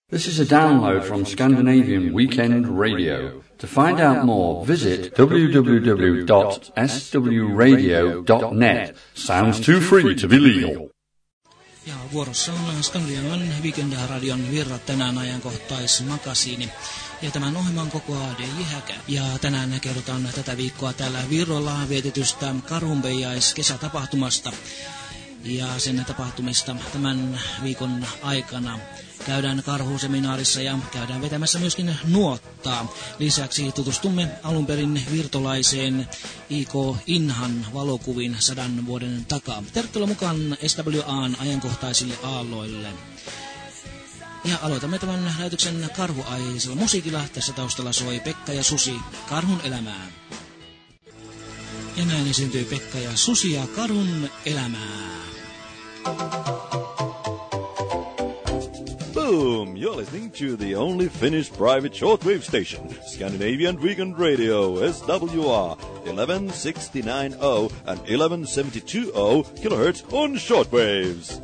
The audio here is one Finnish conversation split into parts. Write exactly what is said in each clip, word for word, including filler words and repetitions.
This is a download from Scandinavian Weekend Radio. To find out more, visit w w w dot s w radio dot net. Sounds too free to be legal. Ja vuorossa on Skandinavian Weekend Radion virrat tänään ajankohtaismakasiini. Ja tämän ohjelman kokoaa D J Häkä. Ja tänään kerrotaan tätä viikkoa täällä Virolla vietetystä Karhunpeijais-kesätapahtumasta. Ja sen tapahtumista tämän viikon aikana käydään karhuseminaarissa ja käydään vetämässä myöskin nuottaa. Lisäksi tutustumme alunperin virtolaiseen I K Inhan valokuviin sadan vuoden takaa. Tervetuloa mukaan S W A:n ajankohtaisille aalloille. Ja aloitamme tämän lähetyksen karhuaiheisella musiikilla. Tässä taustalla soi Pekka ja Susi, Karhun elämää. Ja näin esiintyy Pekka ja Susi ja Karhun elämää. Boom! You're listening to the only Finnish private shortwave station, Scandinavian Weekend Radio, S W R, eleven sixty-nine O and eleven seventy-two O kilohertz on shortwaves.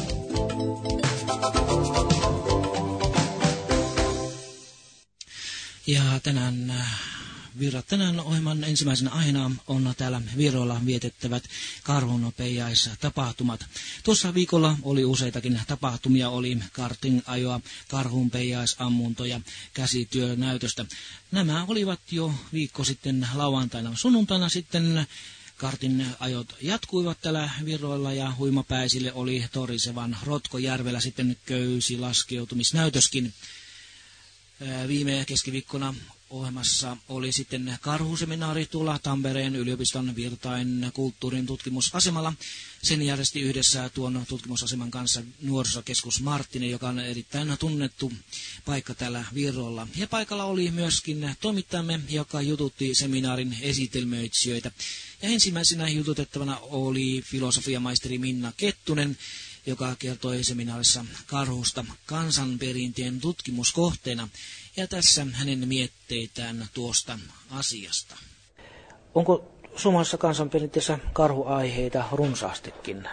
Ja tänään virrat tänään ohjelman ensimmäisenä aiheena on täällä Virolla vietettävät karhunpeijais-tapahtumat. Tuossa viikolla oli useitakin tapahtumia, oli karting-ajoa, karhunpeijaisammuntoja, käsityönäytöstä. Nämä olivat jo viikko sitten lauantaina. Sunnuntaina sitten kartin ajot jatkuivat täällä Viroilla ja huimapäisille oli Torisevan Rotkojärvellä sitten köysilaskeutumisnäytöskin. Viime keskiviikkona ohjelmassa oli sitten karhuseminaari tuolla Tampereen yliopiston Virtain kulttuurin tutkimusasemalla. Sen järjesti yhdessä tuon tutkimusaseman kanssa nuorisokeskus Marttinen, joka on erittäin tunnettu paikka täällä Virolla. Ja paikalla oli myöskin toimittajamme, joka jututti seminaarin esitelmöitsijöitä. Ja ensimmäisenä jututettavana oli filosofiamaisteri Minna Kettunen, joka kertoi seminaarissa karhusta kansanperinteen tutkimuskohteena. Ja tässä hänen mietteitään tuosta asiasta. Onko suomalaisessa kansanperinteessä karhuaiheita runsaastikin?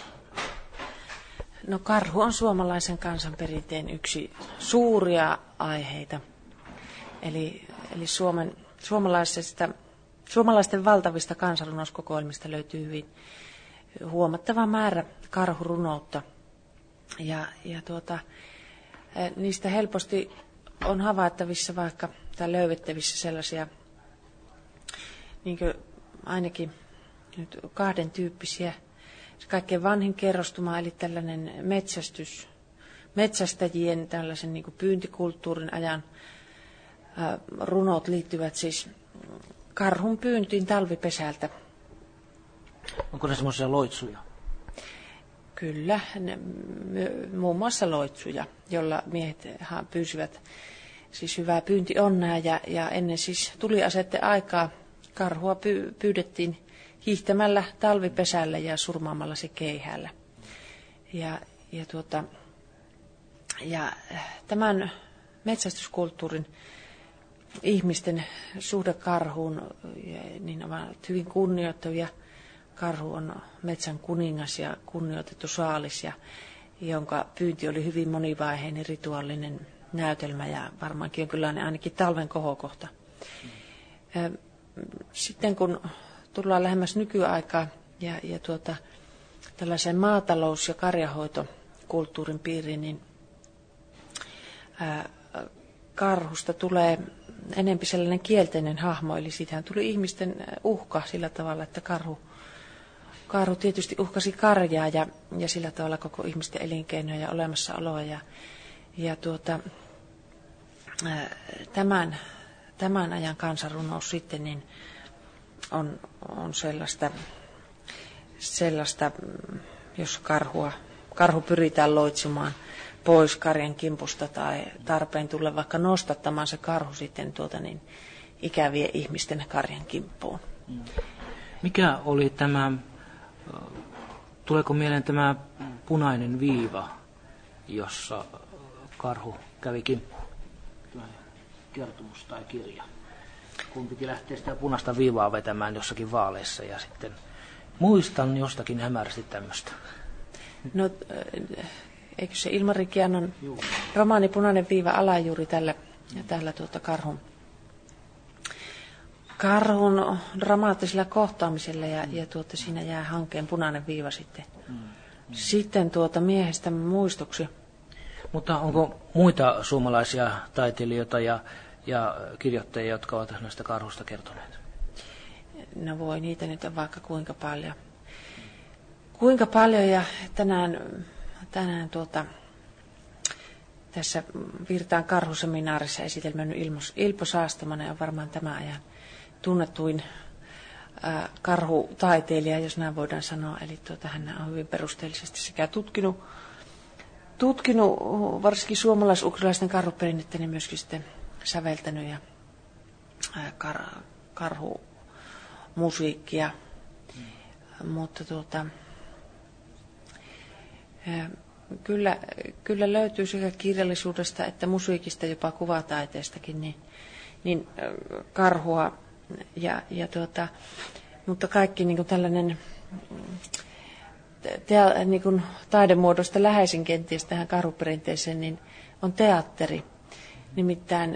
No karhu on suomalaisen kansanperinteen yksi suuria aiheita. Eli, eli Suomen, suomalaisesta, suomalaisten valtavista kansanrunouskokoelmista löytyy hyvin huomattava määrä karhurunoutta. Ja, ja tuota, niistä helposti on havaittavissa vaikka tai löydettävissä sellaisia niin kuin ainakin nyt kahden tyyppisiä. Kaikkein vanhin kerrostuma eli tällainen metsästys, metsästäjien tällaisen niin kuin pyyntikulttuurin ajan ää, runot liittyvät siis karhun pyyntiin talvipesältä. Onko ne semmoisia loitsuja? Kyllä, ne, muun muassa loitsuja, jolla miehet pyysivät siis hyvää pyyntionnea ja, ja ennen siis tuliaseiden aikaa karhua py, pyydettiin hiihtämällä talvipesällä ja surmaamalla se keihällä. Ja, ja, tuota, ja tämän metsästyskulttuurin ihmisten suhde karhuun niin ovat hyvin kunnioittavia. Karhu on metsän kuningas ja kunnioitettu saalis, ja, jonka pyynti oli hyvin monivaiheinen rituaalinen näytelmä ja varmaankin jonkinlainen ainakin talven kohokohta. Sitten kun tullaan lähemmäs nykyaikaa ja, ja tuota, tällaiseen maatalous- ja karjahoitokulttuurin piiriin, niin ää, karhusta tulee enempi sellainen kielteinen hahmo, eli siitähän tuli ihmisten uhka sillä tavalla, että karhu Karhu tietysti uhkasi karjaa ja, ja sillä tavalla koko ihmisten elinkeinoja ja olemassaoloa. Ja, ja tuota, tämän, tämän ajan kansanrunous sitten niin on, on sellaista, sellaista, jos karhua, karhu pyritään loitsumaan pois karjan kimpusta tai tarpeen tulla vaikka nostattamaan se karhu sitten tuota niin, ikävien ihmisten karjan kimppuun. Mikä oli tämä... Tuleeko mieleen tämä punainen viiva, jossa karhu kävi kimppuun? Kertomus tai kirja. Kun piti lähteä sitä punaista viivaa vetämään jossakin vaaleissa ja sitten muistan jostakin hämärästi tämmöistä. No eikö se Ilmari Kianon romaani Punainen viiva alajuuri tällä, tällä tuota karhun, karhun dramaattisella kohtaamisella ja, ja tuota, siinä jää hankkeen punainen viiva sitten, mm. sitten tuota miehestä muistoksi. Mutta onko muita suomalaisia taiteilijoita ja, ja kirjoittajia, jotka ovat näistä karhusta kertoneet? No voi niitä nyt on vaikka kuinka paljon. Kuinka paljon ja tänään, tänään tuota, tässä Virtaan karhuseminaarissa esitelmänyt Ilpo Saastamonen on varmaan tämän ajan tunnetuin ää, karhutaiteilija, jos näin voidaan sanoa. Eli tuota, hän on hyvin perusteellisesti sekä tutkinut, tutkinut varsinkin suomalais-ukrilaisten karhuperinnettä, niin myöskin sitten säveltänyt ja ää, kar, karhumusiikkia. Mm. Mutta tuota, ää, kyllä, kyllä löytyy sekä kirjallisuudesta että musiikista, jopa kuvataiteestakin, niin, niin karhua. Ja, ja tuota, mutta kaikki niin kuin tällainen te, niin kuin taidemuodosta läheisin kenties tähän karhuperinteeseen, niin on teatteri. Nimittäin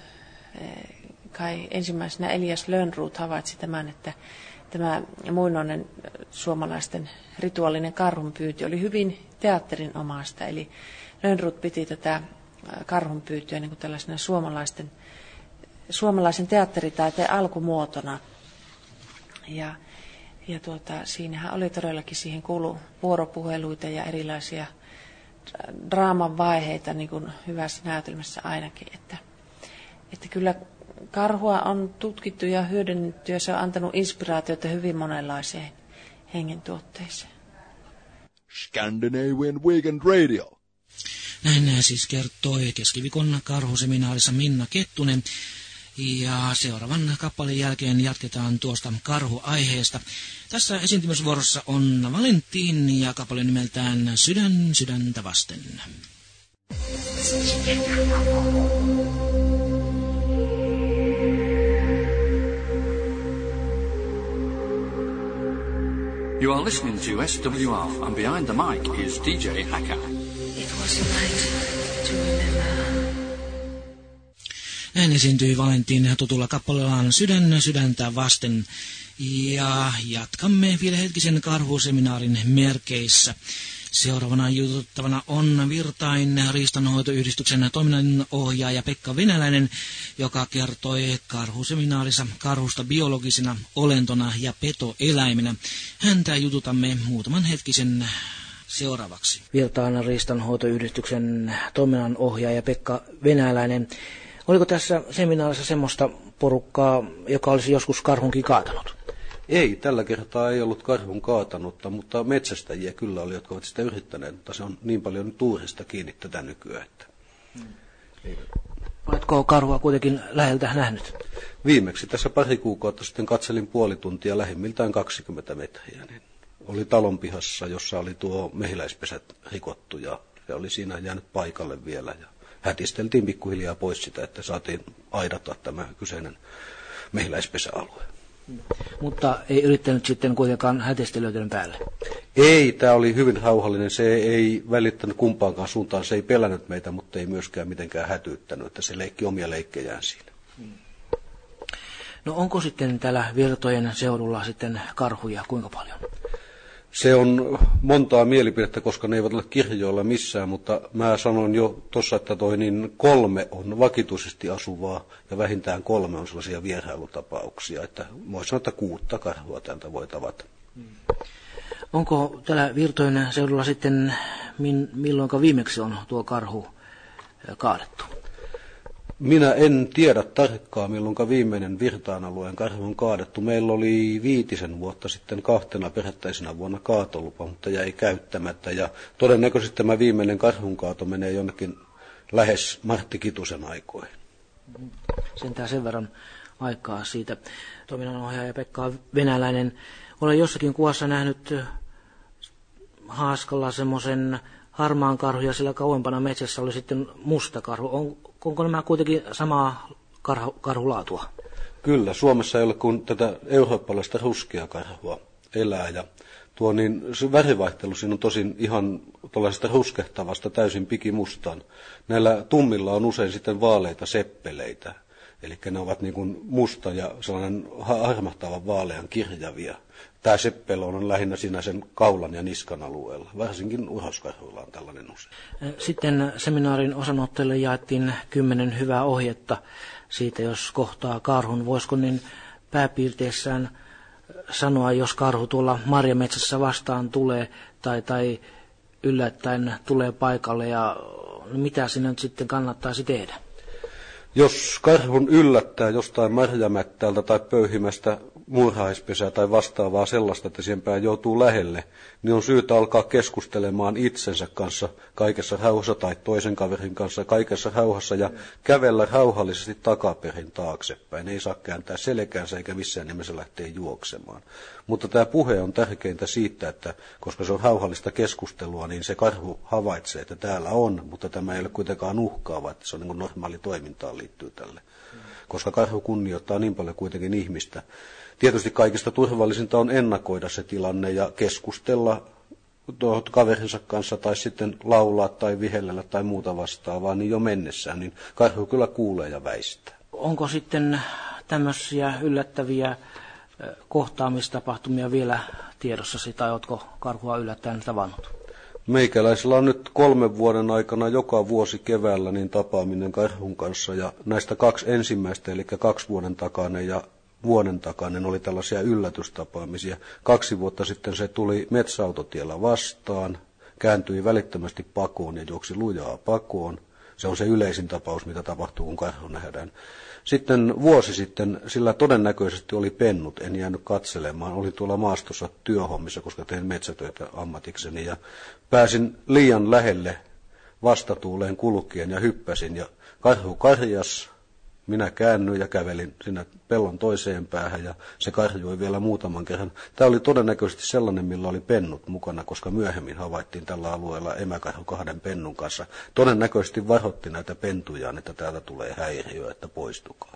kai ensimmäisenä Elias Lönnrot havaitsi tämän, että tämä muinoinen suomalaisten rituaalinen karhunpyynti oli hyvin teatterinomaista. Eli Lönnrot piti tätä karhunpyytyä niin kuin tällaisena suomalaisten suomalaisen teatteritaiteen alkumuotona. Ja, ja tuota, siinähän oli todellakin siihen kuulu vuoropuheluita ja erilaisia draaman vaiheita niin kuin hyvässä näytelmässä ainakin. Että, että kyllä karhua on tutkittu ja hyödynnetty ja se on antanut inspiraatiota hyvin monenlaiseen hengentuotteeseen. Scandinavian Weekend Radio. Näin siis kertoi keskiviikon karhuseminaarissa Minna Kettunen. Ja seuraavan kappaleen jälkeen jatketaan tuosta karhuaiheesta. Tässä esiintymisvuorossa on Valentin ja kappale nimeltään Sydän sydäntä vasten. You are listening to S W R, and behind the mic is D J Hakka. It was a night to remember. Näin esiintyi Valentin tutulla kappaleellaan Sydän sydäntä vasten. Ja jatkamme vielä hetkisen karhuseminaarin merkeissä. Seuraavana jututtavana on Virtain riistanhoitoyhdistyksen toiminnanohjaaja Pekka Venäläinen, joka kertoi karhuseminaarissa karhusta biologisena olentona ja petoeläimenä. Häntä jututamme muutaman hetkisen seuraavaksi. Virtain riistanhoitoyhdistyksen toiminnanohjaaja Pekka Venäläinen. Oliko tässä seminaarissa semmoista porukkaa, joka olisi joskus karhunkin kaatanut? Ei, tällä kertaa ei ollut karhun kaatanutta, mutta metsästäjiä kyllä oli, jotka ovat sitä yrittäneet, mutta se on niin paljon tuurista kiinni tätä nykyään. Että... Hmm. Oletko karhua kuitenkin läheltä nähnyt? Viimeksi tässä pari kuukautta sitten katselin puoli tuntia lähimmiltään kaksikymmentä metriä. Niin oli talon pihassa, jossa oli tuo mehiläispesät rikottu ja se oli siinä jäänyt paikalle vielä. Ja hätisteltiin pikkuhiljaa pois sitä, että saatiin aidata tämä kyseinen mehiläispesäalue. Mutta ei yrittänyt sitten kuitenkaan hätistelyiden päälle? Ei, tämä oli hyvin rauhallinen. Se ei välittänyt kumpaankaan suuntaan. Se ei pelännyt meitä, mutta ei myöskään mitenkään hätyyttänyt, että se leikki omia leikkejään siinä. No onko sitten täällä Virtojen seudulla sitten karhuja kuinka paljon? Se on montaa mielipidettä, koska ne eivät ole kirjoilla missään, mutta mä sanoin jo tuossa, että toi niin kolme on vakituisesti asuvaa ja vähintään kolme on sellaisia vierailutapauksia, että voi sanoa, että kuutta karhua täältä voi tavata. Onko täällä Virtojen seudulla sitten milloinka viimeksi on tuo karhu kaadettu? Minä en tiedä tarkkaan, milloin viimeinen Virtaan alueen karhu on kaadettu. Meillä oli viitisen vuotta sitten kahtena perättäisenä vuonna kaatolupa, mutta jäi käyttämättä. Ja todennäköisesti tämä viimeinen karhun kaato menee jonnekin lähes Martti Kitusen aikoihin. Sentään sen verran aikaa siitä. Toiminnanohjaaja Pekka Venäläinen. Olen jossakin kuvassa nähnyt haaskalla semmoisen harmaan karhu ja sillä kauempana metsässä oli sitten musta karhu. On, onko nämä kuitenkin samaa karhu, karhulaatua? Kyllä, Suomessa ei ole kuin tätä eurooppalaista ruskea karhua elää ja tuo niin, se värivaihtelu siinä on tosin ihan tuollaisesta ruskehtavasta täysin pikimustaan. Näillä tummilla on usein sitten vaaleita seppeleitä, eli ne ovat niin kuin musta ja sellainen harmahtavan vaalean kirjavia. Tämä seppelö on lähinnä siinä sen kaulan ja niskan alueella. Varsinkin uroskarhuilla on tällainen usein. Sitten seminaarin osanottajille jaettiin kymmenen hyvää ohjetta siitä, jos kohtaa karhun. Voisiko niin pääpiirteissään sanoa, jos karhu tuolla marjametsässä vastaan tulee tai, tai yllättäen tulee paikalle ja mitä sinne nyt sitten kannattaisi tehdä? Jos karhun yllättää jostain marjamättältä tai pöyhimästä muurahaispesää tai vastaavaa sellaista, että siihen päin joutuu lähelle, niin on syytä alkaa keskustelemaan itsensä kanssa kaikessa rauhassa tai toisen kaverin kanssa kaikessa rauhassa ja kävellä rauhallisesti takaperin taaksepäin. Ei saa kääntää selkäänsä eikä missään nimessä lähteä juoksemaan. Mutta tämä puhe on tärkeintä siitä, että koska se on rauhallista keskustelua, niin se karhu havaitsee, että täällä on, mutta tämä ei ole kuitenkaan uhkaava, että se on niin kuin normaali toimintaan liittyy tälle. Koska karhu kunnioittaa niin paljon kuitenkin ihmistä. Tietysti kaikista turvallisinta on ennakoida se tilanne ja keskustella kaverinsa kanssa tai sitten laulaa tai vihellellä tai muuta vastaavaa, niin jo mennessään, niin karhu kyllä kuulee ja väistää. Onko sitten tämmöisiä yllättäviä kohtaamistapahtumia vielä tiedossasi tai oletko karhua yllättäen tavannut? Meikäläisellä on nyt kolmen vuoden aikana joka vuosi keväällä niin tapaaminen karhun kanssa ja näistä kaksi ensimmäistä, eli kaksi vuoden takainen ja vuoden takainen oli tällaisia yllätystapaamisia. Kaksi vuotta sitten se tuli metsäautotiellä vastaan, kääntyi välittömästi pakoon ja juoksi lujaa pakoon. Se on se yleisin tapaus, mitä tapahtuu, kun karhu nähdään. Sitten vuosi sitten, sillä todennäköisesti oli pennut, en jäänyt katselemaan. Olin tuolla maastossa työhommissa, koska tein metsätöitä ammatikseni ja pääsin liian lähelle vastatuuleen kulkien ja hyppäsin ja karhu karjas. Minä käännyin ja kävelin sinne pellon toiseen päähän ja se karjui vielä muutaman kerran. Tämä oli todennäköisesti sellainen, millä oli pennut mukana, koska myöhemmin havaittiin tällä alueella emäkarhu kahden pennun kanssa. Todennäköisesti varoitti näitä pentujaan, että täältä tulee häiriö, että poistukaa.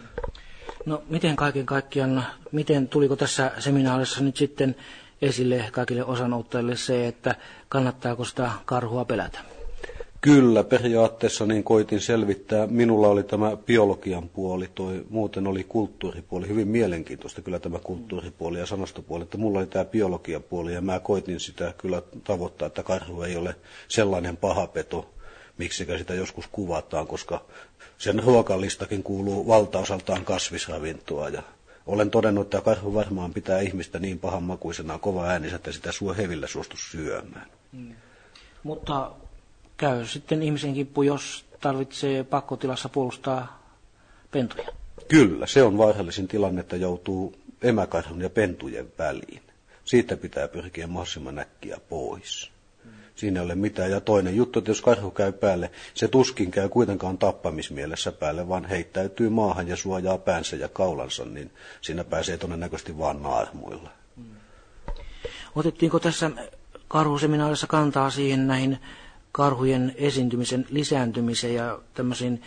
No miten kaiken kaikkiaan, miten tuliko tässä seminaarissa nyt sitten esille kaikille osanottajille se, että kannattaako sitä karhua pelätä? Kyllä, periaatteessa niin koitin selvittää. Minulla oli tämä biologian puoli, toi muuten oli kulttuuripuoli. Hyvin mielenkiintoista kyllä tämä kulttuuripuoli ja sanastopuoli, että mulla oli tämä biologian puoli ja mä koitin sitä kyllä tavoittaa, että karhu ei ole sellainen pahapeto, miksikä sitä joskus kuvataan, koska sen ruokalistakin kuuluu valtaosaltaan kasvisravintoa ja olen todennut, että karhu varmaan pitää ihmistä niin pahanmakuisena kova äänissä, että sitä suo hevillä suostu syömään. Hmm. Mutta käy sitten ihmisen kimppu, jos tarvitsee pakkotilassa puolustaa pentuja. Kyllä, se on vaarallisin tilanne, että joutuu emäkarhun ja pentujen väliin. Siitä pitää pyrkiä mahdollisimman äkkiä pois. Hmm. Siinä ei ole mitään. Ja toinen juttu, että jos karhu käy päälle, se tuskin käy kuitenkaan tappamismielessä päälle, vaan heittäytyy maahan ja suojaa päänsä ja kaulansa, niin siinä pääsee todennäköisesti vaan naarmuilla. Hmm. Otettiinko tässä karhuseminaarissa kantaa siihen näihin karhujen esiintymisen lisääntymiseen ja tämmöisiin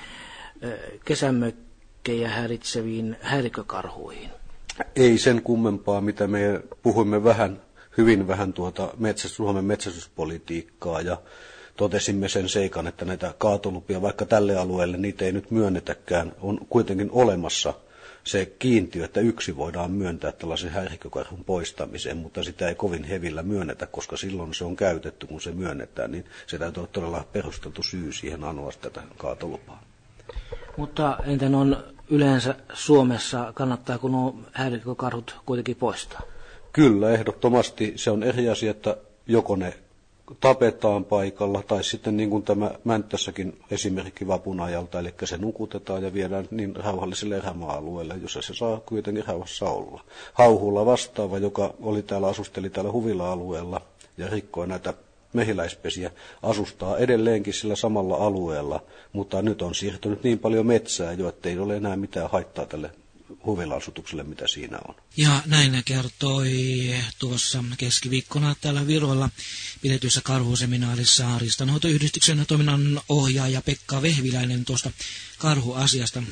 kesämökkejä häiritseviin häirikökarhuihin? Ei sen kummempaa, mitä me puhuimme vähän, hyvin vähän tuota metsä, Suomen metsästyspolitiikkaa ja totesimme sen seikan, että näitä kaatolupia, vaikka tälle alueelle niitä ei nyt myönnetäkään, on kuitenkin olemassa se kiintiö, että yksi voidaan myöntää tällaisen häirikkökarhun poistamiseen, mutta sitä ei kovin hevillä myönnetä, koska silloin se on käytetty, kun se myönnetään, niin se täytyy olla todella perusteltu syy siihen anoa tätä kaatolupaa. Mutta entä on yleensä Suomessa, kannattaako nuo häirikkökarhut kuitenkin poistaa? Kyllä, ehdottomasti se on eri asia, että joko ne tapetaan paikalla, tai sitten niin kuin tämä Mänttässäkin esimerkki vapun ajalta, eli se nukutetaan ja viedään niin rauhalliselle erämaa-alueelle, jossa se saa kuitenkin rauhassa olla. Hauhulla vastaava, joka oli täällä, asusteli täällä huvila-alueella ja rikkoi näitä mehiläispesiä, asustaa edelleenkin sillä samalla alueella, mutta nyt on siirtynyt niin paljon metsää jo, ettei ole enää mitään haittaa tälle huvila-asutukselle, mitä siinä on. Ja näin kertoi tuossa keskiviikkona täällä Viroilla pidetyssä karhuseminaarissa Riistanhoitoyhdistyksen toiminnan ohjaaja Pekka Vehviläinen tuosta karhuasiasta.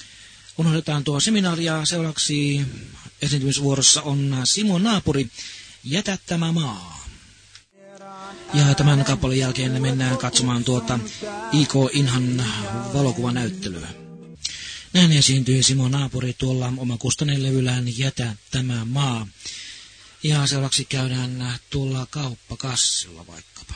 Unohdetaan tuo seminaari ja seuraavaksi esiintymisvuorossa on Simo Naapuri, Jätä tämä maa. Ja tämän kappaleen jälkeen mennään katsomaan tuota I K Inhan valokuvanäyttelyä. Näin esiintyy Simo Naapuri tuolla omakustanelevyllään Jätä tämä maa. Ja seuraavaksi käydään tuolla kauppakassilla vaikkapa.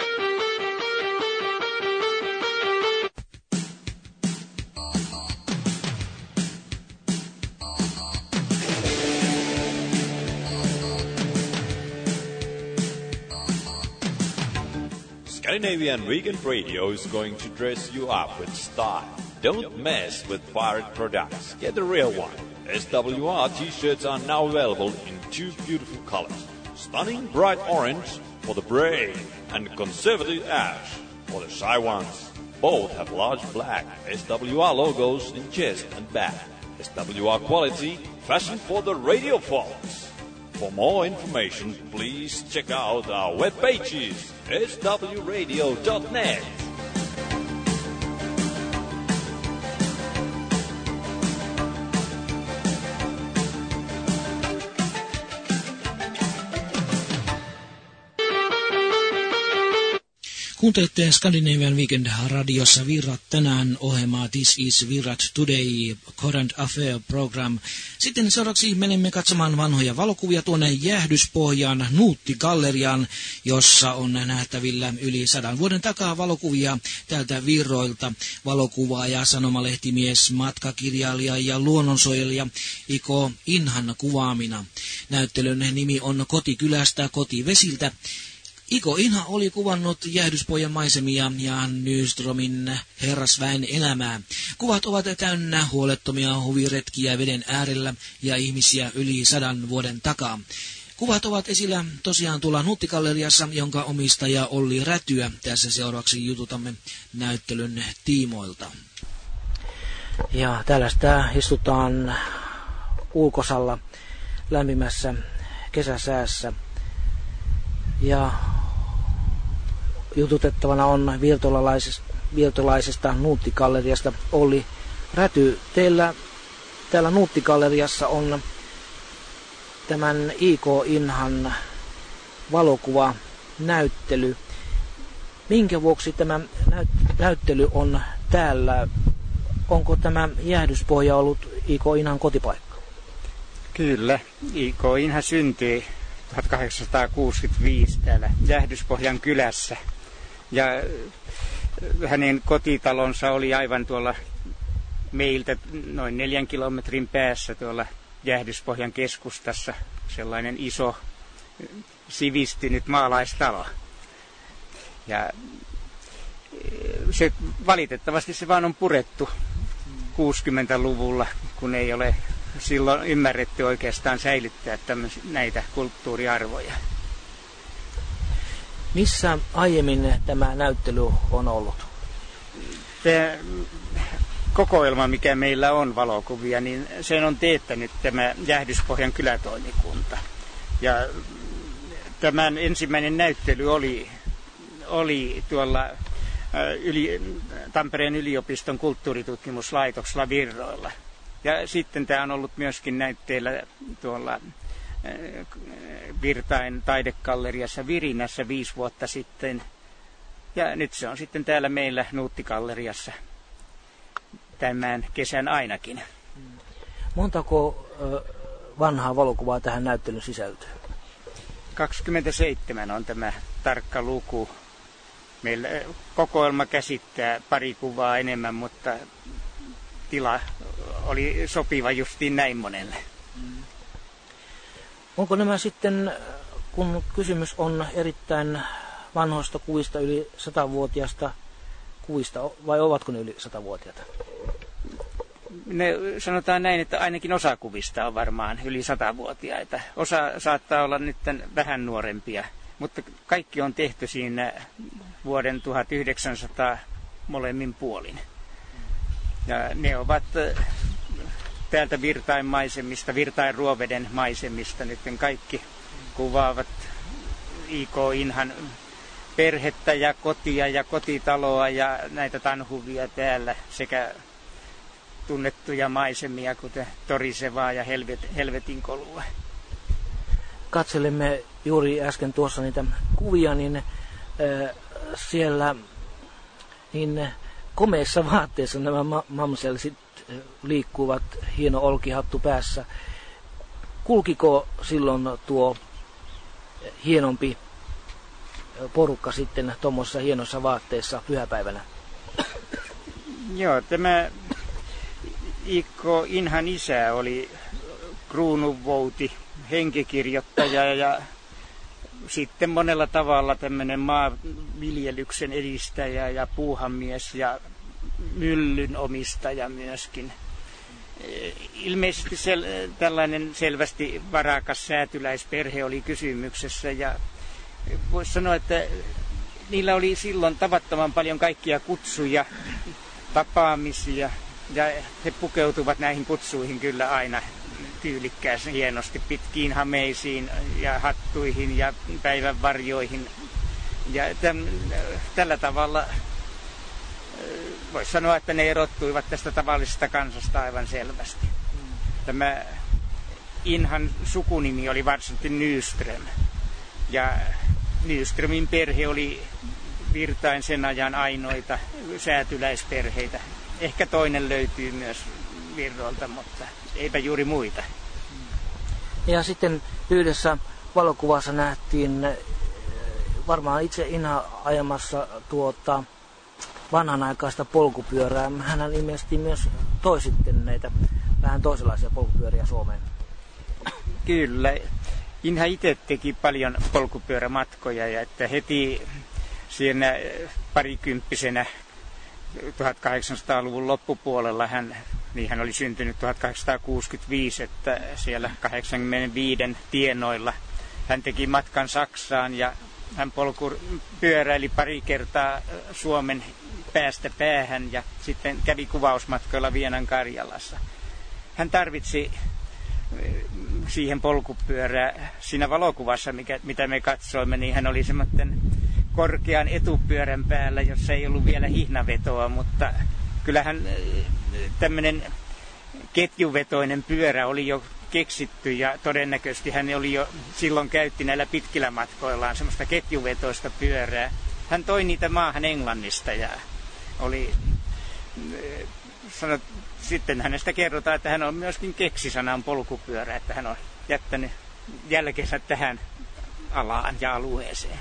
Scandinavian Weekend Radio is going to dress you up with style. Don't mess with pirate products. Get the real one. S W R t-shirts are now available in two beautiful colors. Stunning bright orange for the brave and conservative ash for the shy ones. Both have large black S W R logos in chest and back. S W R quality, fashion for the radio folks. For more information, please check out our web pages, s w radio dot net. Kuuntelette Scandinavian Weekend radiossa Virrat tänään ohjelmaa This is Virrat Today Current Affair Program. Sitten seuraavaksi menemme katsomaan vanhoja valokuvia tuonne Jäähdyspohjaan Nuutti-galleriaan, jossa on nähtävillä yli sadan vuoden takaa valokuvia täältä Virroilta. Valokuvaaja, sanomalehtimies, matkakirjailija ja luonnonsuojelija I K Inhan kuvaamina. Näyttelyn nimi on Kotikylästä kotivesiltä. I K Inha oli kuvannut Jäähdyspohjan maisemia ja Nyströmin herrasväen elämää. Kuvat ovat täynnä huolettomia huviretkiä veden äärellä ja ihmisiä yli sadan vuoden takaa. Kuvat ovat esillä tosiaan tuolla Nuutti-galleriassa, jonka omistaja Olli Rätyä. Tässä seuraavaksi jututamme näyttelyn tiimoilta. Ja täällä sitä istutaan ulkosalla lämpimässä kesäsäässä. Ja jututettavana on virtolaisesta, virtolaisesta Nuutti-galleriasta Olli Räty. Teillä täällä Nuutti-galleriassa on tämän I K Inhan valokuvanäyttely. Minkä vuoksi tämä näyttely on täällä? Onko tämä Jäähdyspohja ollut I K Inhan kotipaikka? Kyllä, I K Inha syntyi tuhatkahdeksansataakuusikymmentäviisi täällä Jäähdyspohjan kylässä. Ja hänen kotitalonsa oli aivan tuolla meiltä noin neljän kilometrin päässä tuolla Jäähdyspohjan keskustassa. Sellainen iso sivistynyt maalaistalo. Ja se, valitettavasti se vaan on purettu kuusikymmentäluvulla, kun ei ole silloin ymmärretty oikeastaan säilyttää näitä kulttuuriarvoja. Missä aiemmin tämä näyttely on ollut? Tämä kokoelma, mikä meillä on valokuvia, niin sen on teettänyt tämä Jäähdyspohjan kylätoimikunta. Ja tämän ensimmäinen näyttely oli, oli tuolla yli, Tampereen yliopiston kulttuuritutkimuslaitoksella Virroilla. Ja sitten tämä on ollut myöskin näytteillä tuolla Virtain taidegalleriassa Virinässä viisi vuotta sitten. Ja nyt se on sitten täällä meillä Nuutti-galleriassa tämän kesän ainakin. Montako vanhaa valokuvaa tähän näyttelyyn sisältyy? kaksikymmentäseitsemän on tämä tarkka luku. Meillä kokoelma käsittää pari kuvaa enemmän, mutta tila oli sopiva justiin näin monelle. Onko nämä sitten, kun kysymys on erittäin vanhoista kuvista, yli satavuotiaista kuvista, vai ovatko ne yli satavuotiaita? Ne sanotaan näin, että ainakin osa kuvista on varmaan yli satavuotiaita. Osa saattaa olla nyt vähän nuorempia, mutta kaikki on tehty siinä vuoden tuhatyhdeksänsataa molemmin puolin. Ja ne ovat täältä Virtain maisemista, Virtain Ruoveden maisemista. Nyt kaikki kuvaavat I K Inhan perhettä ja kotia ja kotitaloa ja näitä tanhuvia täällä sekä tunnettuja maisemia, kuten Torisevaa ja Helvet, Helvetinkolua. Katselemme juuri äsken tuossa niitä kuvia, niin siellä niin komeissa vaatteissa nämä ma- mamselsit liikkuvat, hieno olkihattu päässä. Kulkiko silloin tuo hienompi porukka sitten tuommoisessa hienossa vaatteessa pyhäpäivänä? Joo, tämä Ikko Inhan isä oli kruununvouti, henkikirjoittaja ja sitten monella tavalla tämmöinen maanviljelyksen edistäjä ja puuhamies ja myllyn omistaja myöskin. Ilmeisesti sel- tällainen selvästi varakas säätyläisperhe oli kysymyksessä ja voisi sanoa, että niillä oli silloin tavattoman paljon kaikkia kutsuja, tapaamisia ja he pukeutuvat näihin kutsuihin kyllä aina tyylikkäästi hienosti pitkiin hameisiin ja hattuihin ja päivänvarjoihin. Ja täm, tällä tavalla voisi sanoa, että ne erottuivat tästä tavallisesta kansasta aivan selvästi. Tämä Inhan sukunimi oli varsinaisesti Nyström. Ja Nyströmin perhe oli Virtain sen ajan ainoita säätyläisperheitä. Ehkä toinen löytyy myös Virrolta, mutta eipä juuri muita. Ja sitten yhdessä valokuvassa nähtiin varmaan itse Inha ajamassa tuota vanhanaikaista polkupyörää. Hän ilmeisesti myös toi sitten näitä vähän toisenlaisia polkupyöriä Suomeen. Kyllä. Inha itse teki paljon polkupyörämatkoja ja että heti siinä parikymppisenä tuhatkahdeksansataaluvun loppupuolella hän, niin hän oli syntynyt tuhatkahdeksansataakuusikymmentäviisi, että siellä kahdeksankymmentäviisi tienoilla hän teki matkan Saksaan ja hän polkupyöräili pari kertaa Suomen päästä päähän ja sitten kävi kuvausmatkoilla Vienan Karjalassa. Hän tarvitsi siihen polkupyörää. Siinä valokuvassa, mikä, mitä me katsoimme, niin hän oli semmoinen korkean etupyörän päällä, jossa ei ollut vielä hihnavetoa, mutta kyllähän tämmöinen ketjuvetoinen pyörä oli jo keksitty ja todennäköisesti hän oli jo silloin käytti näillä pitkillä matkoillaan semmoista ketjuvetoista pyörää. Hän toi niitä maahan Englannista ja oli, sanot, sitten hänestä kerrotaan, että hän on myöskin keksisanan polkupyörä, että hän on jättänyt jälkeensä tähän alaan ja alueeseen.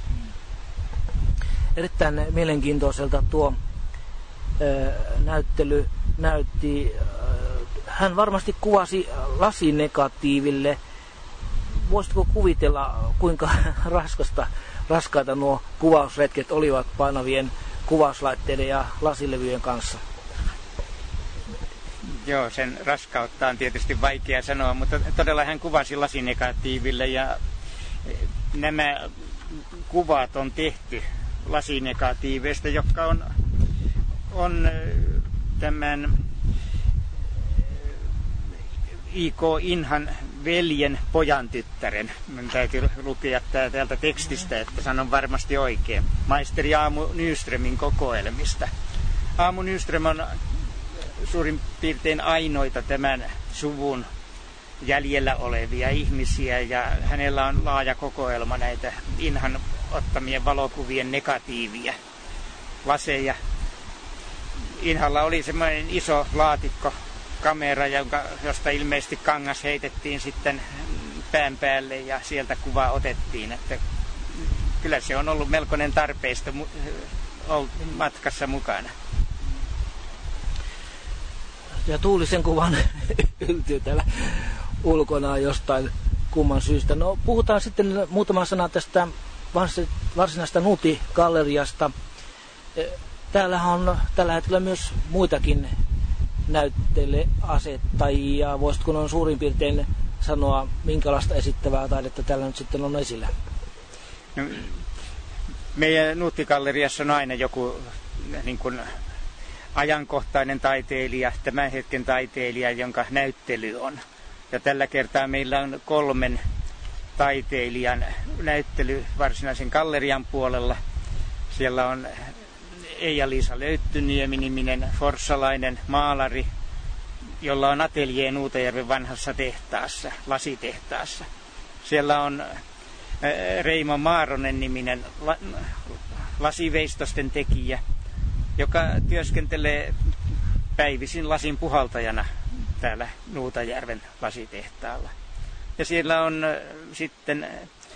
Erittäin mielenkiintoiselta tuo ö, näyttely näytti. Hän varmasti kuvasi lasinegatiiville. Voisitko kuvitella, kuinka raskasta, raskaita nuo kuvausretket olivat painavien kuvauslaitteiden ja lasilevyjen kanssa? Joo, sen raskautta on tietysti vaikea sanoa, mutta todella hän kuvasi lasinegatiiville ja nämä kuvat on tehty lasinegatiiveista, jotka on, on tämän I K Inhan veljen pojan tyttären. Minun täytyy lukea täältä tekstistä, että sanon varmasti oikein. Maisteri Aamu Nyströmin kokoelmista. Aamu Nyström on suurin piirtein ainoita tämän suvun jäljellä olevia ihmisiä ja hänellä on laaja kokoelma näitä Inhan ottamien valokuvien negatiivia, laseja. Inhalla oli semmoinen iso laatikko kamera, jonka, josta ilmeisesti kangas heitettiin sitten pään päälle ja sieltä kuva otettiin. Että kyllä se on ollut melkoinen tarpeista matkassa mukana. Ja Tuulisen kuvan yltyy täällä ulkona jostain kumman syystä. No puhutaan sitten muutama sana tästä varsinaista Nuti-galleriasta. Täällä on tällä hetkellä myös muitakin näytteleasettajia. Voisitko noin suurin piirtein sanoa, minkälaista esittävää taidetta täällä nyt sitten on esillä? No, meidän Nuutti-galleriassa on aina joku niin kuin ajankohtainen taiteilija, tämän hetken taiteilija, jonka näyttely on. Ja tällä kertaa meillä on kolmen taiteilijan näyttely varsinaisen gallerian puolella. Siellä on Eija-Liisa Löyttyniemi-niminen forssalainen maalari, jolla on ateljee Nuutajärven vanhassa tehtaassa, lasitehtaassa. Siellä on Reimo Maaronen niminen la, lasiveistosten tekijä, joka työskentelee päivisin lasin puhaltajana täällä Nuutajärven lasitehtaalla. Ja siellä on sitten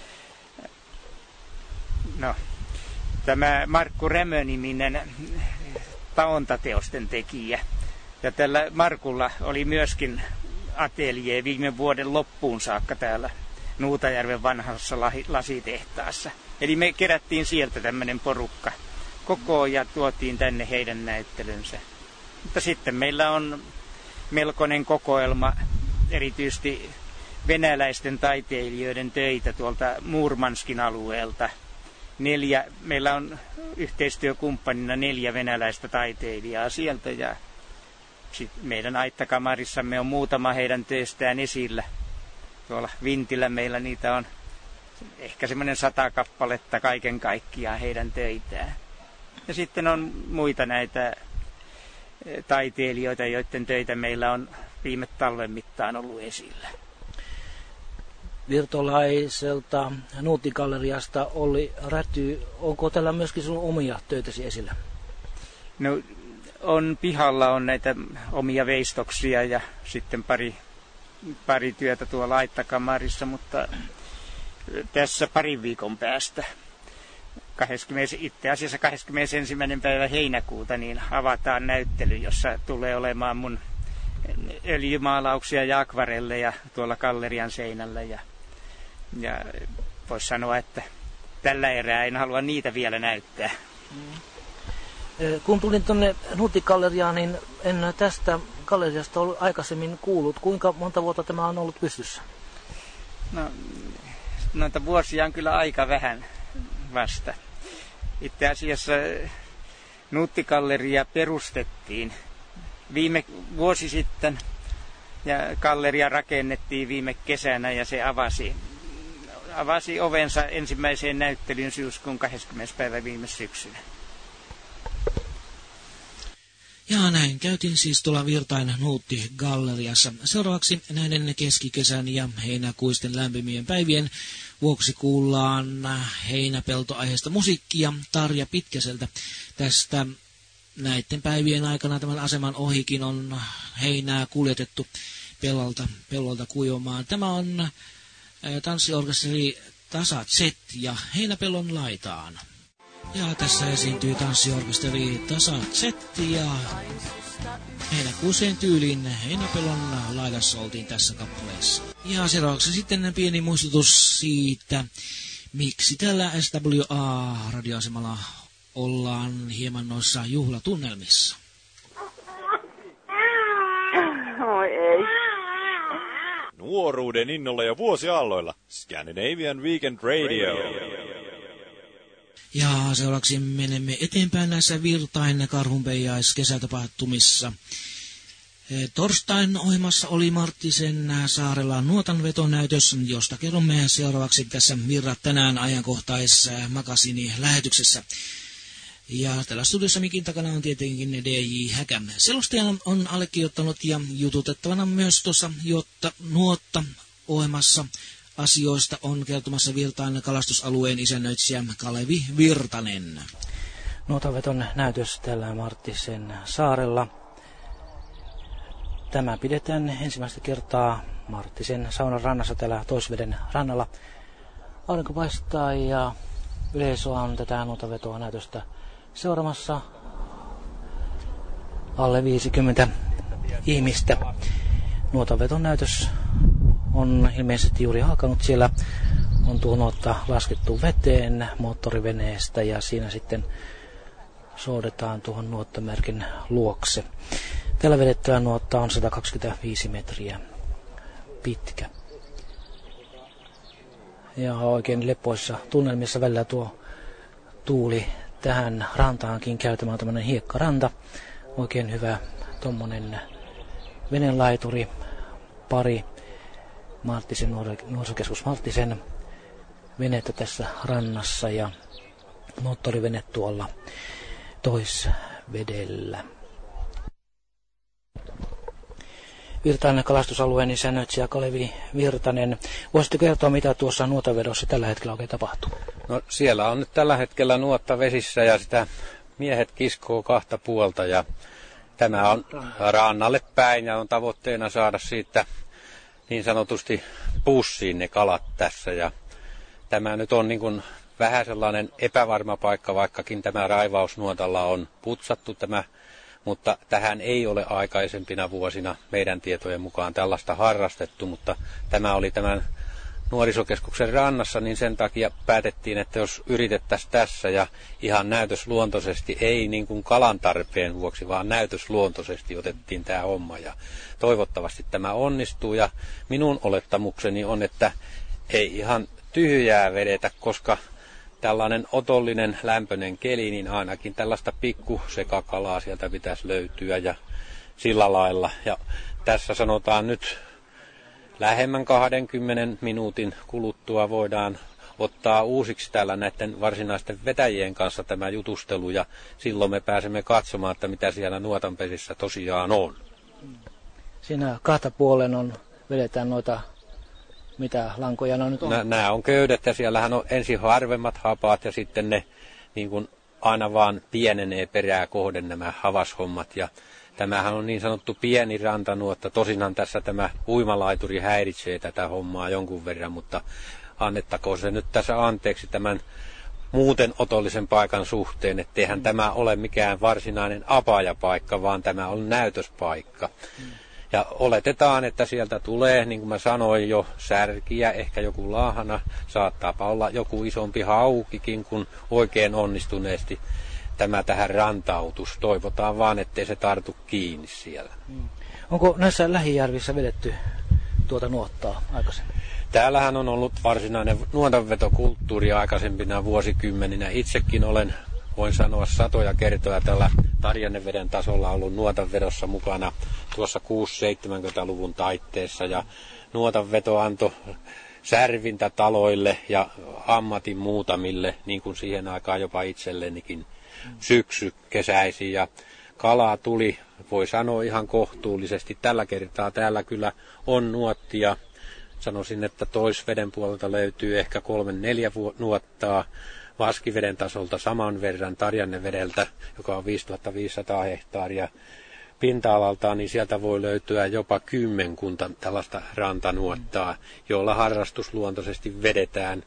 no, tämä Markku Rämö-niminen taontateosten tekijä. Ja tällä Markulla oli myöskin atelier viime vuoden loppuun saakka täällä Nuutajärven vanhassa lasitehtaassa. Eli me kerättiin sieltä tämmöinen porukka kokoon ja tuotiin tänne heidän näyttelynsä. Mutta sitten meillä on melkoinen kokoelma erityisesti venäläisten taiteilijoiden töitä tuolta Murmanskin alueelta. Neljä, meillä on yhteistyökumppanina neljä venäläistä taiteilijaa sieltä ja sitten meidän aittakamarissamme on muutama heidän töistään esillä. Tuolla vintillä meillä niitä on ehkä semmoinen sata kappaletta kaiken kaikkiaan heidän töitään. Ja sitten on muita näitä taiteilijoita, joiden töitä meillä on viime talven mittaan ollut esillä. Virtolaiselta Nuutti-galleriasta Olli Räty, onko tällä myöskin sinun omia töitäsi esillä? No on pihalla on näitä omia veistoksia ja sitten pari, pari työtä tuolla aittakamarissa, mutta tässä parin viikon päästä, kaksikymmentä, itse asiassa kahdeskymmenesensimmäinen päivä heinäkuuta, niin avataan näyttely, jossa tulee olemaan mun öljymaalauksia ja akvarelleja tuolla gallerian seinällä. Ja, ja voisi sanoa, että tällä erää en halua niitä vielä näyttää. Kun tulin tuonne Nuutti-galleriaan, niin en tästä galleriasta ollut aikaisemmin kuullut. Kuinka monta vuotta tämä on ollut pystyssä? No, noita vuosia on kyllä aika vähän vasta. Itse asiassa Nuutti-galleria perustettiin viime vuosi sitten ja galleria rakennettiin viime kesänä ja se avasi, avasi ovensa ensimmäiseen näyttelyyn syyskuun kahdeskymmenes päivä viime syksynä. Ja näin käytiin siis tuolla Virtain Nuutti-galleriassa. Seuraavaksi näiden keskikesän ja heinäkuisten lämpimien päivien vuoksi kuullaan heinäpeltoaiheesta musiikkia Tarja Pitkäseltä. Tästä näiden päivien aikana tämän aseman ohikin on heinää kuljetettu pellolta, pellolta kuivumaan. Tämä on tanssiorkesteri Tasa Z ja Heinäpellon laitaan. Ja tässä esiintyy tanssiorkesteri Tasa Z ja heinäkuiseen tyyliin Heinäpellon laidassa oltiin tässä kappaleessa. Ja seuraavaksi sitten pieni muistutus siitä, miksi tällä S W A-radioasemalla ollaan hieman noissa juhlatunnelmissa. Oi ei. Nuoruuden innolla ja vuosiaalloilla Scandinavian Weekend Radio. Ja seuraavaksi menemme eteenpäin näissä Virtain karhunpeijais kesätapahtumissa. Torstain ohjelmassa oli Marttisen saarella nuotanvetonäytös, josta kerromme seuraavaksi tässä Virrat tänään ajankohtais makasini lähetyksessä. Ja tällä studiossa mikin takana on tietenkin D J Häkä. Selostajana on allekirjoittanut ja jututettavana myös tuossa jotta nuotta ohjelmassa asioista on kertomassa Virtain kalastusalueen isännöitsijä Kalevi Virtanen. Nuotanveton näytös tällä Marttisen saarella. Tämä pidetään ensimmäistä kertaa Marttisen saunan rannassa täällä Toisveden rannalla. Aurinko paistaa ja yleisö on tätä nuotanvetoa näytöstä seuraamassa. Alle viisikymmentä ihmistä. Nuotanveton näytös on ilmeisesti juuri alkanut. Siellä on tuo nuotta laskettu veteen moottoriveneestä ja siinä sitten soudetaan tuohon nuottamerkin luokse. Tällä vedettävä nuotta on sata kaksikymmentäviisi metriä pitkä. Ja oikein lepoissa tunnelmissa välillä tuo tuuli tähän rantaankin käytämään tämmöinen hiekkaranta. Oikein hyvä tommonen veneenlaituri, pari Marttisen, nuorisokeskus Marttisen venettä tässä rannassa ja moottorivene tuolla toisvedellä. Virtainen kalastusalueen isännöitsijä Kalevi Virtanen. Voisitte kertoa, mitä tuossa nuotavedossa tällä hetkellä oikein tapahtuu? No siellä on nyt tällä hetkellä nuotta vesissä ja sitä miehet kiskoo kahta puolta ja tämä on rannalle päin ja on tavoitteena saada siitä niin sanotusti pussiin ne kalat tässä ja tämä nyt on niin kuin vähän sellainen epävarma paikka, vaikkakin tämä raivausnuotalla on putsattu tämä, mutta tähän ei ole aikaisempina vuosina meidän tietojen mukaan tällaista harrastettu, mutta tämä oli tämän nuorisokeskuksen rannassa, niin sen takia päätettiin, että jos yritettäisiin tässä ja ihan näytösluontoisesti, ei niin kuin kalan tarpeen vuoksi, vaan näytösluontoisesti otettiin tämä homma ja toivottavasti tämä onnistuu ja minun olettamukseni on, että ei ihan tyhjää vedetä, koska tällainen otollinen lämpöinen keli, niin ainakin tällaista pikkusekakalaa sieltä pitäisi löytyä ja sillä lailla. Ja tässä sanotaan nyt lähemmän kahdenkymmenen minuutin kuluttua voidaan ottaa uusiksi täällä näiden varsinaisten vetäjien kanssa tämä jutustelu ja silloin me pääsemme katsomaan, että mitä siellä nuotanpesissä tosiaan on. Siinä kahta puolen on, vedetään noita, mitä lankoja no nyt on? Nämä on köydet ja siellähän on ensin harvemmat hapaat ja sitten ne niin kuin aina vaan pienenee perää kohden nämä havashommat ja tämähän on niin sanottu pieni rantanuotta. Tosinhan tässä tämä uimalaituri häiritsee tätä hommaa jonkun verran, mutta annettakoon se nyt tässä anteeksi tämän muuten otollisen paikan suhteen, etteihän mm. tämä ole mikään varsinainen apajapaikka, vaan tämä on näytöspaikka. Mm. Ja oletetaan, että sieltä tulee, niin kuin mä sanoin jo, särkiä, ehkä joku laahana, saattaapa olla joku isompi haukikin, kun oikein onnistuneesti tämä tähän rantautus. Toivotaan vaan, ettei se tartu kiinni siellä. Mm. Onko näissä lähijärvissä vedetty tuota nuottaa aikaisemmin? Täällähän on ollut varsinainen nuotanvetokulttuuri aikaisempina vuosikymmeninä. Itsekin olen, voin sanoa, satoja kertoja tällä Tarjanneveden tasolla ollut nuotanvedossa mukana tuossa kuusikymmentä-seitsemänkymmentäluvun taitteessa. Ja nuotanveto antoi särvintä taloille ja ammatin muutamille, niin kuin siihen aikaan jopa itsellenikin syksy kesäisin. Ja kalaa tuli, voi sanoa ihan kohtuullisesti. Tällä kertaa täällä kyllä on nuottia. Sanoisin, että toisveden puolelta löytyy ehkä kolme neljä nuottaa. Vaskiveden tasolta saman verran Tarjannevedeltä, joka on viisituhattaviisisataa hehtaaria pinta-alaltaan, niin sieltä voi löytyä jopa kymmenkunta tällaista rantanuottaa, joilla harrastusluontoisesti vedetään.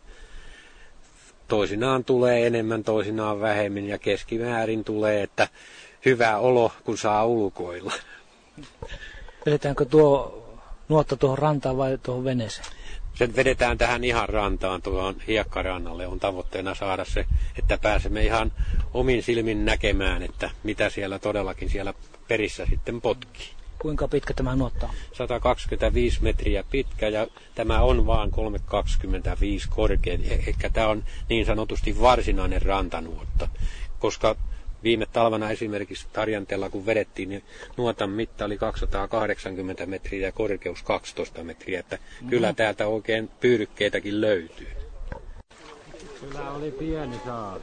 Toisinaan tulee enemmän, toisinaan vähemmän ja keskimäärin tulee, että hyvä olo, kun saa ulkoilla. Vedetäänkö tuo nuotta tuohon rantaan vai tuohon veneeseen? Se vedetään tähän ihan rantaan, tuohon hiekkarannalle. On tavoitteena saada se, että pääsemme ihan omin silmin näkemään, että mitä siellä todellakin siellä perissä sitten potkii. Kuinka pitkä tämä nuotta on? sata kaksikymmentäviisi metriä pitkä ja tämä on vaan kolmesataakaksikymmentäviisi korkea. Ehkä tämä on niin sanotusti varsinainen rantanuotta, koska viime talvena esimerkiksi Tarjanteella kun vedettiin, niin nuotan mitta oli kaksisataakahdeksankymmentä metriä ja korkeus kaksitoista metriä, että mm-hmm. kyllä täältä oikein pyydykkeitäkin löytyy. Kyllä oli pieni saali.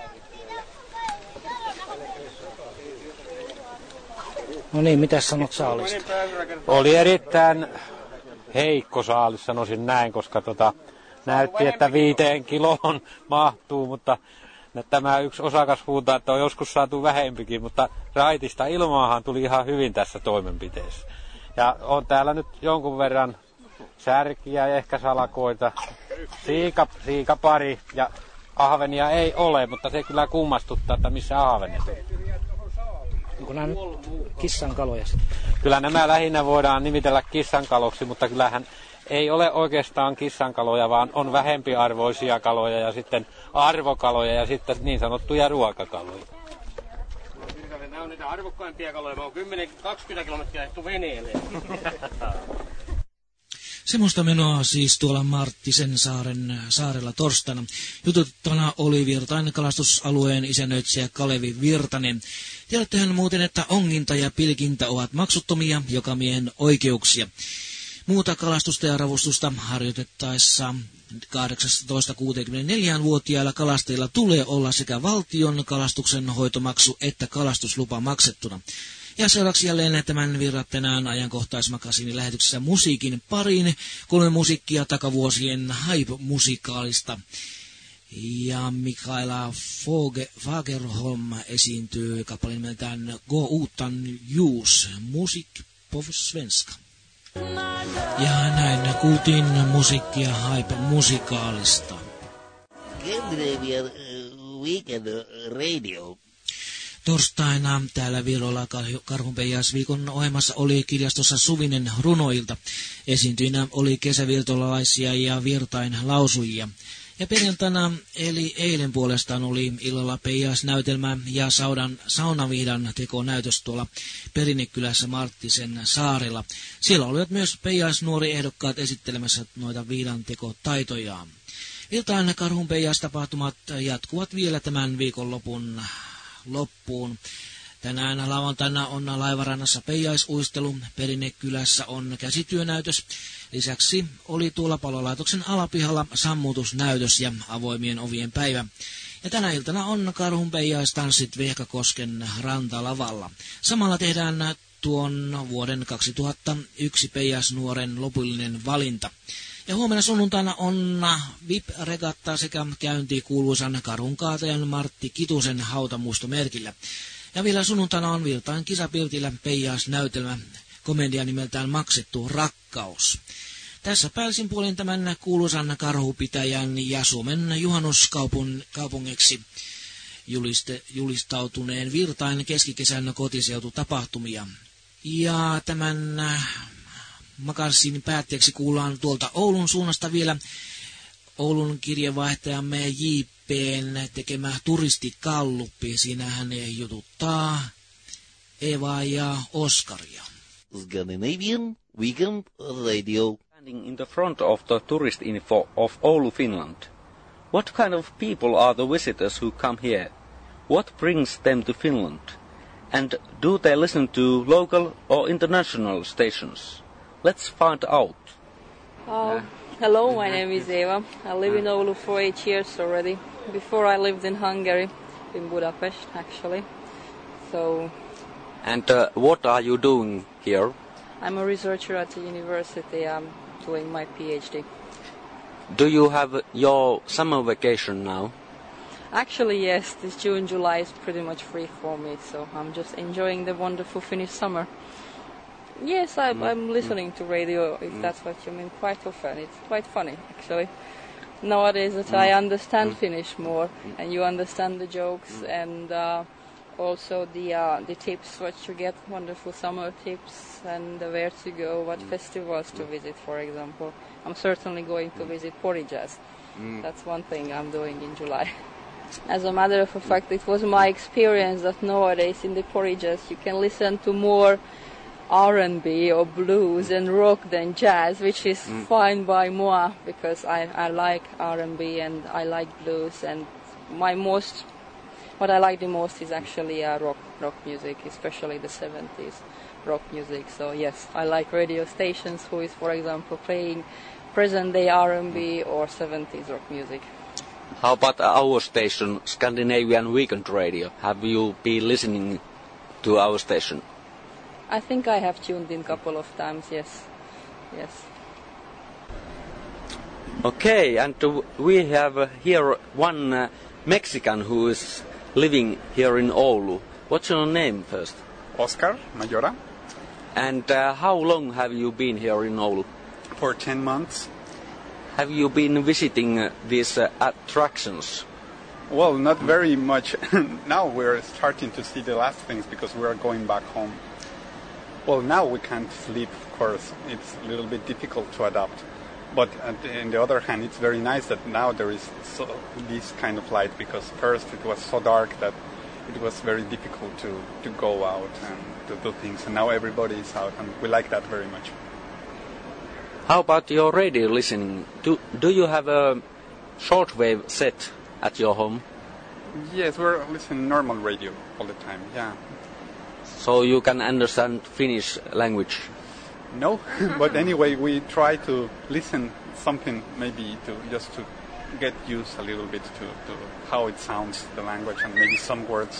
No niin, mitä sanot saalista? Oli erittäin heikko saalis, sanoisin näin, koska tota, näytti, että viiteen kiloon mahtuu, mutta tämä yksi osakas huutaa, että on joskus saatu vähempikin, mutta raitista ilmaahan tuli ihan hyvin tässä toimenpiteessä. Ja on täällä nyt jonkun verran särkiä ja ehkä salakoita, siika, siika pari ja ahvenia ei ole, mutta se kyllä kummastuttaa, että missä ahvenet on. Onko nämä nyt kissankaloja sitten? Kyllä nämä lähinnä voidaan nimitellä kissankaloksi, mutta kyllähän ei ole oikeastaan kissankaloja, vaan on vähempiarvoisia kaloja ja sitten arvokaloja ja sitten niin sanottuja ruokakaloja. Nämä on niitä arvokkaimpia kaloja, mä oon kymmenen kaksikymmentä kilometriä ehtu veneelle. Semmoista menoa siis tuolla Marttisen saaren saarella torstaina. Jututtavana oli Virtainen kalastusalueen isännöitsijä Kalevi Virtanen. Tiedättehän muuten, että onginta ja pilkintä ovat maksuttomia jokamiehen oikeuksia. Muuta kalastusta ja ravustusta harjoitettaessa kahdeksantoista-kuusikymmentäneljä-vuotiailla kalastajilla tulee olla sekä valtion kalastuksen hoitomaksu että kalastuslupa maksettuna. Ja seuraavaksi jälleen tämän virrat tänään ajankohtaismakasiinin lähetyksessä musiikin pariin. Kolme musiikkia takavuosien Hype-musikaalista. Ja Mikaela Fagerholm esiintyy kappaleen nimeltään Gå utan ljus, musik på svenska. Ja näin kuultiin musiikkia Hype-musikaalista. Scandinavian Weekend Radio. Torstaina täällä Virolla Karhunpeijaisviikon ohjelmassa oli kirjastossa Suvinen runoilta. Esiintyinä oli kesävirtolaisia ja virtain lausujia. Ja perjantaina eli eilen puolestaan oli illalla peijaisnäytelmä ja saudan, saunaviidan tekonäytös tuolla Perinnekylässä Marttisen saarella. Siellä olivat myös peijaisnuori ehdokkaat esittelemässä noita viidan tekotaitojaan. Iltaan Karhunpeijaistapahtumat jatkuvat vielä tämän viikonlopun loppuun. Tänään lauantaina on Laivarannassa peijaisuistelu, Perinnekylässä on käsityönäytös. Lisäksi oli tuolla palolaitoksen alapihalla sammutusnäytös ja avoimien ovien päivä. Ja tänä iltana on Karhunpeijaistanssit Vehkakosken rantalavalla. Samalla tehdään tuon vuoden kaksituhattayksi peijasnuoren lopullinen valinta. Ja huomenna sunnuntaina on V I P-regatta sekä käynti kuuluisan karhunkaatajan Martti Kitusen hautamuistomerkillä. Ja vielä sunnuntaina on Virtain kisapirtillä peijaisnäytelmä, komedia nimeltään Maksettu rakkaus. Tässä pääsin puolin tämän kuuluisan karhupitäjän ja Suomen juhannuskaupungiksi juliste, julistautuneen Virtain keskikesän kotiseututapahtumia. Ja tämän makassin päätteeksi kuullaan tuolta Oulun suunnasta vielä Oulun kirjeenvaihtajamme J P:n tekemä turistikalluppi. Siinä hän jututtaa Eva ja Oskaria. Scandinavian Weekend Radio. Standing in the front of the tourist info of Oulu, Finland. What kind of people are the visitors who come here? What brings them to Finland? And do they listen to local or international stations? Let's find out. Uh, hello, my name is Eva. I live in Oulu for eight years already. Before I lived in Hungary, in Budapest actually. So. And uh, what are you doing here? I'm a researcher at the university. I'm doing my PhD. Do you have your summer vacation now? Actually, yes. This June, July is pretty much free for me, so I'm just enjoying the wonderful Finnish summer. Yes, I'm, mm. I'm listening to radio, if mm. that's what you mean, quite often. It's quite funny, actually. Nowadays that mm. I understand mm. Finnish more, mm. and you understand the jokes, mm. and uh, also the uh, the tips, what you get, wonderful summer tips, and uh, where to go, what mm. festivals to visit, for example. I'm certainly going to visit Porijas. Mm. That's one thing I'm doing in July. As a matter of fact, it was my experience that nowadays in the Porijas you can listen to more R and B or blues and rock than jazz, which is mm. fine by moi, because I, I like R and B and I like blues, and my most, what I like the most is actually uh, rock rock music, especially the seventies rock music. So yes, I like radio stations who is, for example, playing present day R and B or seventies rock music. How about our station, Scandinavian Weekend Radio? Have you been listening to our station? I think I have tuned in a couple of times, yes. Yes. Okay, and uh, we have uh, here one uh, Mexican who is living here in Oulu. What's your name first? Oscar Mayora. And uh, how long have you been here in Oulu? For ten months. Have you been visiting uh, these uh, attractions? Well, not very much. Now we're starting to see the last things because we're going back home. Well, now we can't sleep, of course. It's a little bit difficult to adapt. But on the other hand, it's very nice that now there is so, this kind of light, because first it was so dark that it was very difficult to, to go out and to do things. And now everybody is out, and we like that very much. How about your radio listening? Do, do you have a shortwave set at your home? Yes, we're listening normal radio all the time, yeah. So you can understand Finnish language? No, but anyway, we try to listen something maybe to just to get used a little bit to, to how it sounds, the language, and maybe some words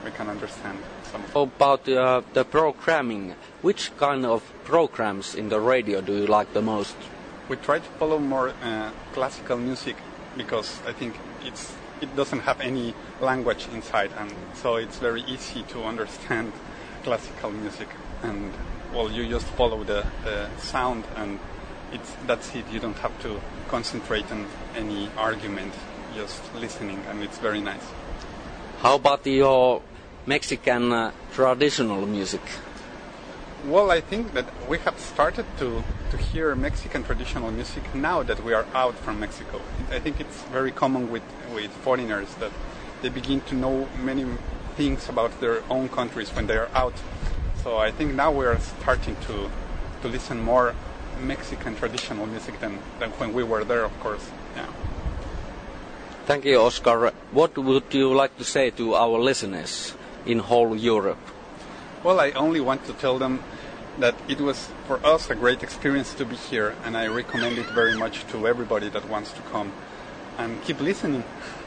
we can understand some. About uh, the programming, which kind of programs in the radio do you like the most? We try to follow more uh, classical music because I think it's it doesn't have any language inside, and so it's very easy to understand classical music. And well, you just follow the, the sound, and it's that's it. You don't have to concentrate on any argument, just listening, and it's very nice. How about your Mexican uh, traditional music? Well, I think that we have started to, to hear Mexican traditional music now that we are out from Mexico. I think it's very common with, with foreigners that they begin to know many things about their own countries when they are out. So I think now we are starting to, to listen more Mexican traditional music than, than when we were there, of course. Yeah. Thank you, Oscar. What would you like to say to our listeners in whole Europe? Well, I only want to tell them that it was for us a great experience to be here, and I recommend it very much to everybody that wants to come. And keep listening.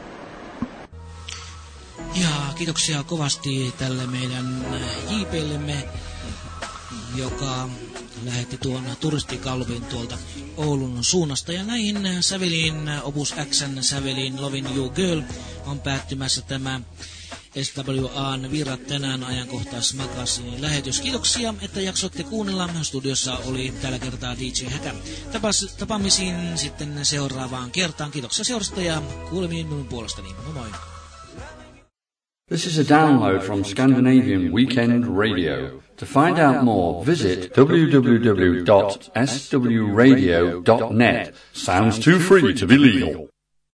Ja kiitoksia kovasti tälle meidän J P:llemme, joka lähetti tuon turistikalvin tuolta Oulun suunnasta. Ja näihin säveliin, Opus X:n säveliin Lovin' You Girl on päättymässä tämä S W A:n Virrat tänään ajankohtaismakasiinin lähetys. Kiitoksia, että jaksoitte kuunnella. Studiossa oli tällä kertaa D J Häkä. Tapas, tapaamisiin sitten seuraavaan kertaan. Kiitoksia seurasta ja kuulemiin minun puolestani. Moi moi. This is a download from Scandinavian Weekend Radio. To find out more, visit w w w dot s w radio dot net. Sounds too free to be legal.